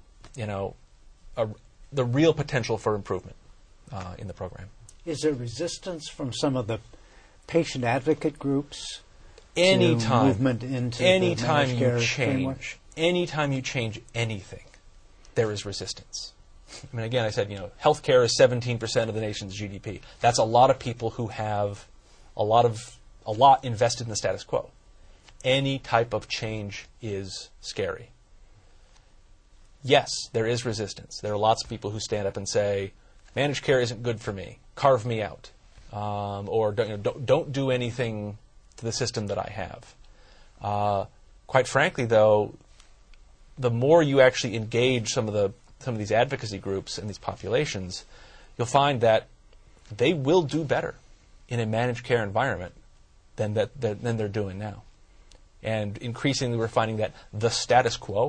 the real potential for improvement in the program. Is there resistance from some of the patient advocate groups? Anytime, movement into the managed care framework? Anytime you change anything, there is resistance. I mean, again, I said, healthcare is 17% of the nation's GDP. That's a lot of people who have a lot invested in the status quo. Any type of change is scary. Yes, there is resistance. There are lots of people who stand up and say, managed care isn't good for me. Carve me out. Or don't do anything to the system that I have. Quite frankly, though, the more you actually engage some of these advocacy groups and these populations, you'll find that they will do better in a managed care environment than they're doing now. And increasingly we're finding that the status quo,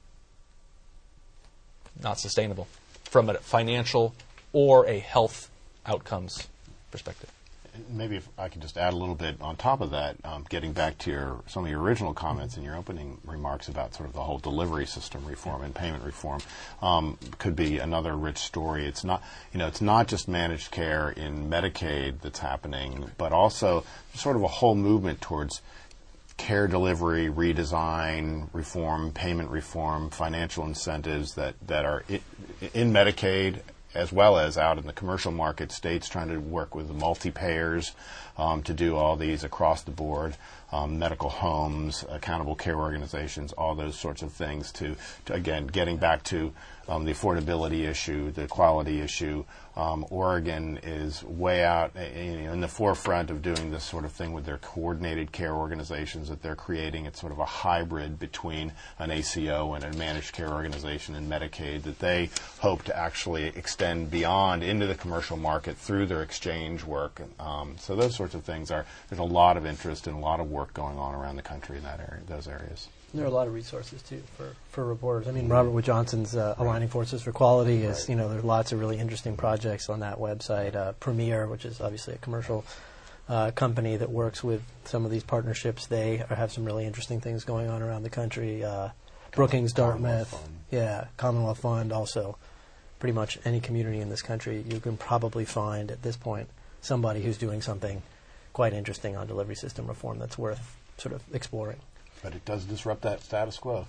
not sustainable from a financial or a health outcomes perspective. Maybe if I could just add a little bit on top of that, getting back to some of your original comments in your opening remarks about sort of the whole delivery system reform and payment reform, could be another rich story. It's not, it's not just managed care in Medicaid that's happening, but also sort of a whole movement towards care delivery, redesign, reform, payment reform, financial incentives that are in Medicaid, as well as out in the commercial market, states trying to work with the multi-payers to do all these across the board, medical homes, accountable care organizations, all those sorts of things to again, getting back to the affordability issue, the quality issue. Oregon is way out in the forefront of doing this sort of thing with their coordinated care organizations that they're creating. It's sort of a hybrid between an ACO and a managed care organization and Medicaid that they hope to actually extend beyond into the commercial market through their exchange work. So those sorts of things there's a lot of interest and a lot of work going on around the country in that area, those areas. There are a lot of resources too for reporters. I mean, Robert Wood Johnson's Aligning Forces for Quality is, there's lots of really interesting projects on that website. Premier, which is obviously a commercial company that works with some of these partnerships, they have some really interesting things going on around the country. Brookings, Dartmouth, Commonwealth Fund, also pretty much any community in this country, you can probably find at this point somebody who's doing something quite interesting on delivery system reform that's worth sort of exploring. But it does disrupt that status quo.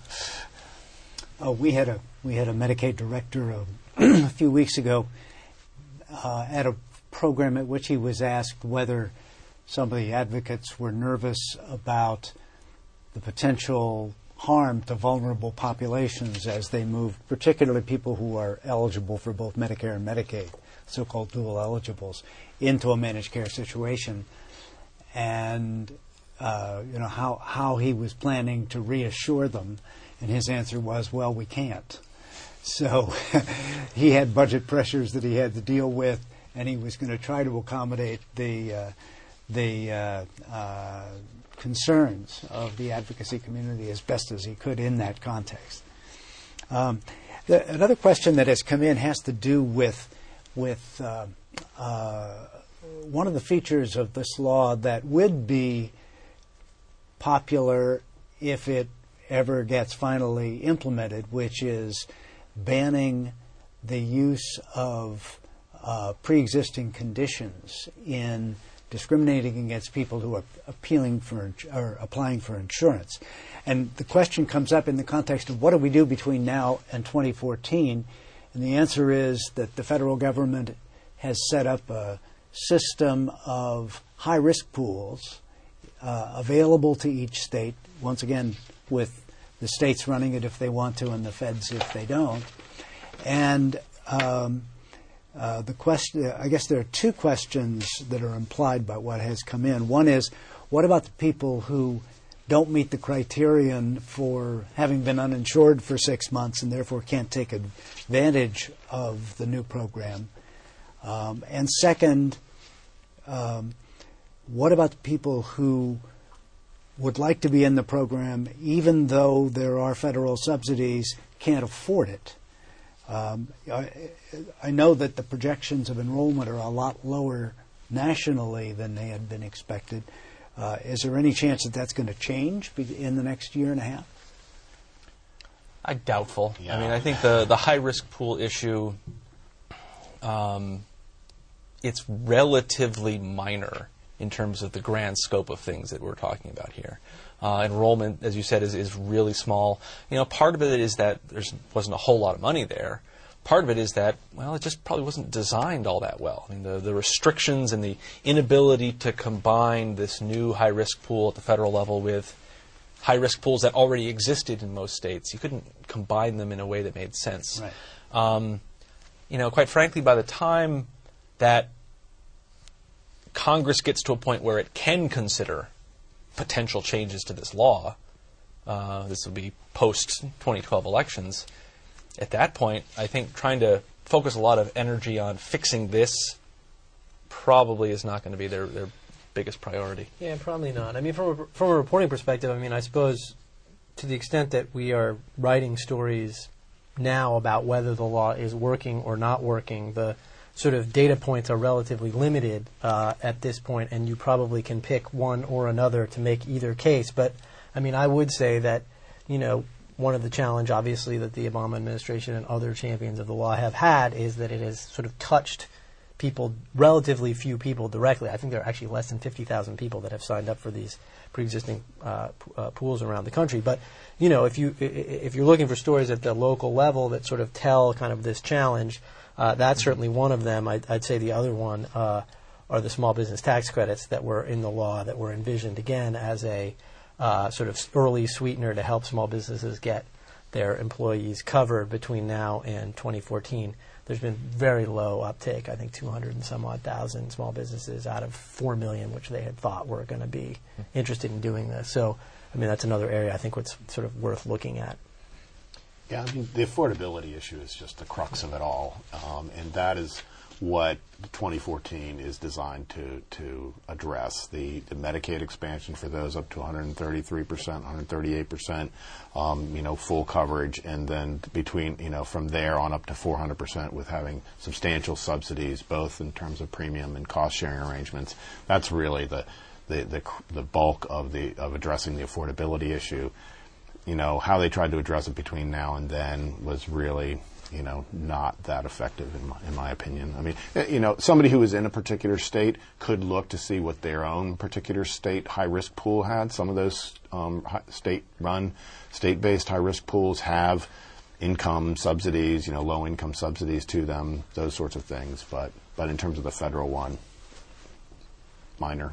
We had a Medicaid director a few weeks ago at a program at which he was asked whether some of the advocates were nervous about the potential harm to vulnerable populations as they move, particularly people who are eligible for both Medicare and Medicaid, so-called dual eligibles, into a managed care situation. And how he was planning to reassure them, and his answer was, well, we can't. So he had budget pressures that he had to deal with, and he was going to try to accommodate the concerns of the advocacy community as best as he could in that context. Another question that has come in has to do with one of the features of this law that would be popular if it ever gets finally implemented, which is banning the use of pre-existing conditions in discriminating against people who are applying for insurance. And the question comes up in the context of what do we do between now and 2014? And the answer is that the federal government has set up a system of high-risk pools available to each state, once again with the states running it if they want to and the feds if they don't. And the question, I guess there are two questions that are implied by what has come in. One is, what about the people who don't meet the criterion for having been uninsured for 6 months and therefore can't take advantage of the new program? And second, what about the people who would like to be in the program even though there are federal subsidies, can't afford it? I know that the projections of enrollment are a lot lower nationally than they had been expected. Is there any chance that that's going to change in the next year and a half? Doubtful. Yeah. I mean, I think the high-risk pool issue, it's relatively minor in terms of the grand scope of things that we're talking about here. Enrollment, as you said, is really small. Part of it is that there wasn't a whole lot of money there. Part of it is that, well, it just probably wasn't designed all that well. I mean, the restrictions and the inability to combine this new high-risk pool at the federal level with high-risk pools that already existed in most states. You couldn't combine them in a way that made sense. Right. Quite frankly, by the time that Congress gets to a point where it can consider potential changes to this law, this will be post-2012 elections, at that point, I think trying to focus a lot of energy on fixing this probably is not going to be their biggest priority. Yeah, probably not. I mean, from a reporting perspective, I suppose to the extent that we are writing stories now about whether the law is working or not working, the sort of data points are relatively limited at this point, and you probably can pick one or another to make either case. But, I mean, I would say that, one of the challenge, obviously, that the Obama administration and other champions of the law have had is that it has sort of touched people, relatively few people directly. I think there are actually less than 50,000 people that have signed up for these pre-existing pools around the country. But, if you're looking for stories at the local level that sort of tell kind of this challenge, that's certainly one of them. I'd say the other one are the small business tax credits that were in the law that were envisioned, again, as a sort of early sweetener to help small businesses get their employees covered between now and 2014. There's been very low uptake, I think 200 and some odd thousand small businesses out of 4 million, which they had thought were going to be interested in doing this. So, I mean, that's another area I think what's sort of worth looking at. Yeah, I mean, the affordability issue is just the crux of it all, and that is what 2014 is designed to address. The Medicaid expansion for those up to 133%, 138%, full coverage, and then between, from there on up to 400% with having substantial subsidies, both in terms of premium and cost sharing arrangements. That's really the bulk of addressing the affordability issue. How they tried to address it between now and then was really, not that effective in my opinion. I mean, somebody who is in a particular state could look to see what their own particular state high-risk pool had. Some of those state-based high-risk pools have income subsidies, low-income subsidies to them, those sorts of things. But in terms of the federal one, minor.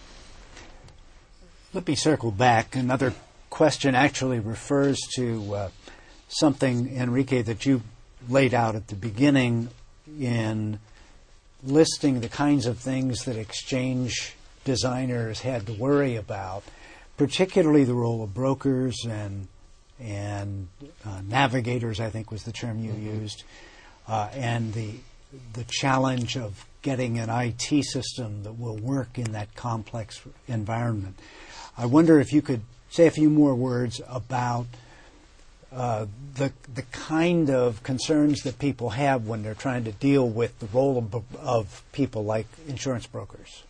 Let me circle back. Another question actually refers to something, Enrique, that you laid out at the beginning in listing the kinds of things that exchange designers had to worry about, particularly the role of brokers and navigators, I think was the term you used, and the challenge of getting an IT system that will work in that complex environment. I wonder if you could say a few more words about the kind of concerns that people have when they're trying to deal with the role of people like insurance brokers.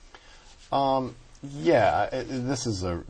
This is a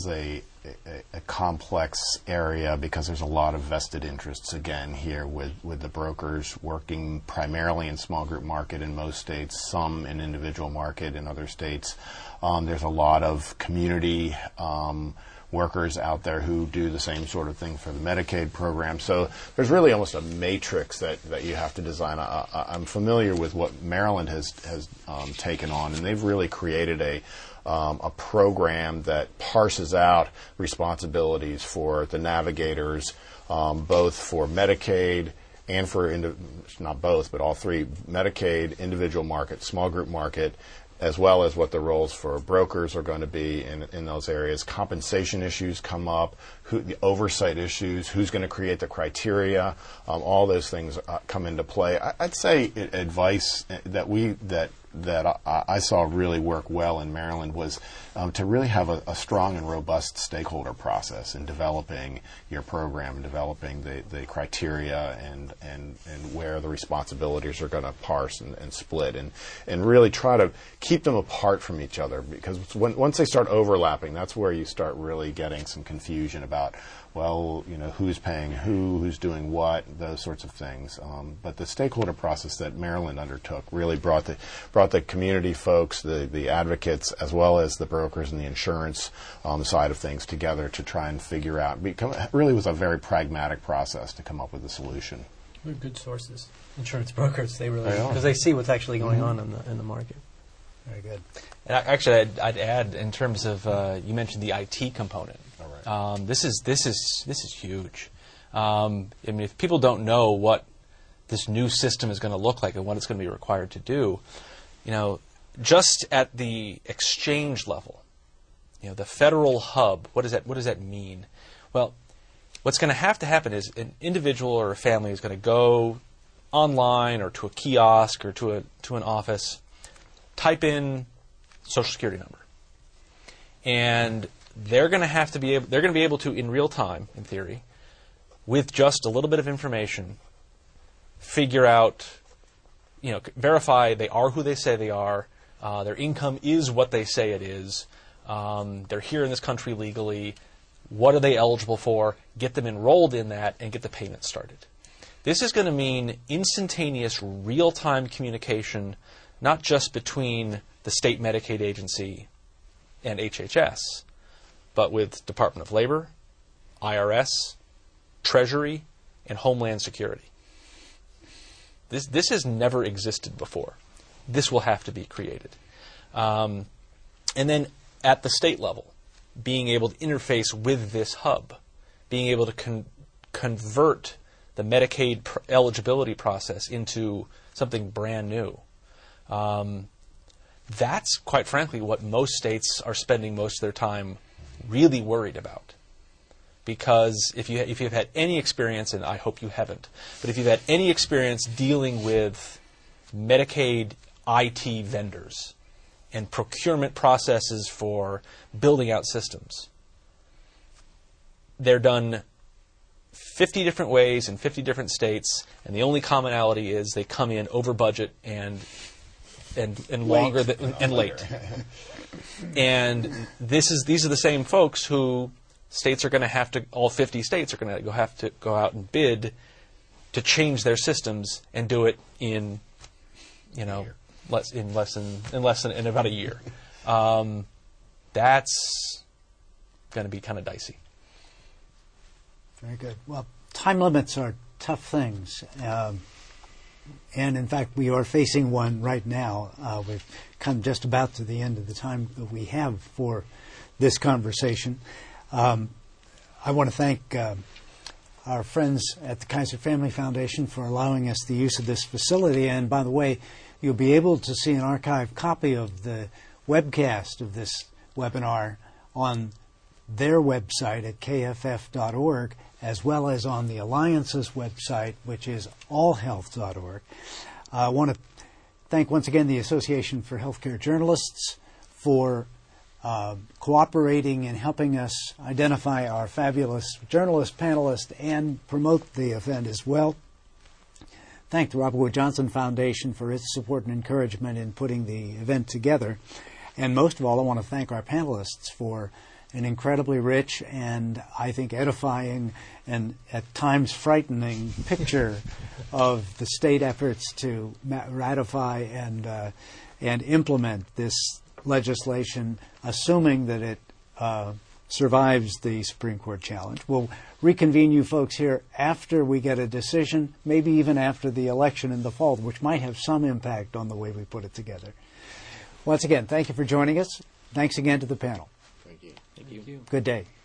complex area because there's a lot of vested interests again here with the brokers working primarily in small group market in most states, some in individual market in other states. There's a lot of community workers out there who do the same sort of thing for the Medicaid program. So there's really almost a matrix that you have to design. I'm familiar with what Maryland has taken on, and they've really created a program that parses out responsibilities for the navigators, both for Medicaid and for, not both, but all three, Medicaid, individual market, small group market, as well as what the roles for brokers are going to be in those areas. Compensation issues come up, the oversight issues, who's going to create the criteria, all those things come into play. I'd say advice that I saw really work well in Maryland was to really have a strong and robust stakeholder process in developing your program and developing the criteria and where the responsibilities are going to parse and split and really try to keep them apart from each other, because once they start overlapping, that's where you start really getting some confusion about, well, who's paying who's doing what, those sorts of things. But the stakeholder process that Maryland undertook really brought the community folks, the advocates, as well as the brokers and the insurance side of things together to try and figure out. It really was a very pragmatic process to come up with a solution. We're good sources, insurance brokers. They really, because they see what's actually going on in the market. Very good. And actually, I'd add in terms of you mentioned the IT component. All right. This is huge. I mean, if people don't know what this new system is going to look like and what it's going to be required to do, just at the exchange level, the federal hub, what does that mean? Well, what's going to happen is an individual or a family is going to go online or to a kiosk or to an office, type in Social Security number, and they're going to be able to, in real time, in theory, with just a little bit of information, figure out verify they are who they say they are, their income is what they say it is, they're here in this country legally, what are they eligible for, get them enrolled in that, and get the payment started. This is going to mean instantaneous, real-time communication, not just between the state Medicaid agency and HHS, but with Department of Labor, IRS, Treasury, and Homeland Security. This has never existed before. This will have to be created. And then at the state level, being able to interface with this hub, being able to convert the Medicaid eligibility process into something brand new. That's, quite frankly, what most states are spending most of their time really worried about. Because if you've had any experience, and I hope you haven't, but if you've had any experience dealing with Medicaid IT vendors and procurement processes for building out systems, they're done 50 different ways in 50 different states, and the only commonality is they come in over budget and longer and late. And these are the same folks who states are going to have to, all 50 states are going to have to go out and bid to change their systems and do it in about a year. That's going to be kind of dicey. Very good. Well, time limits are tough things. And in fact, we are facing one right now. We've come just about to the end of the time that we have for this conversation. I want to thank our friends at the Kaiser Family Foundation for allowing us the use of this facility. And by the way, you'll be able to see an archived copy of the webcast of this webinar on their website at kff.org, as well as on the Alliance's website, which is allhealth.org. I want to thank once again the Association for Healthcare Journalists for cooperating and helping us identify our fabulous journalist panelists and promote the event as well. Thank the Robert Wood Johnson Foundation for its support and encouragement in putting the event together. And most of all, I want to thank our panelists for an incredibly rich and, I think, edifying and at times frightening picture of the state efforts to ratify and implement this legislation, assuming that it survives the Supreme Court challenge. We'll reconvene you folks here after we get a decision, maybe even after the election in the fall, which might have some impact on the way we put it together. Once again, thank you for joining us. Thanks again to the panel. Thank you. Thank you. Good day.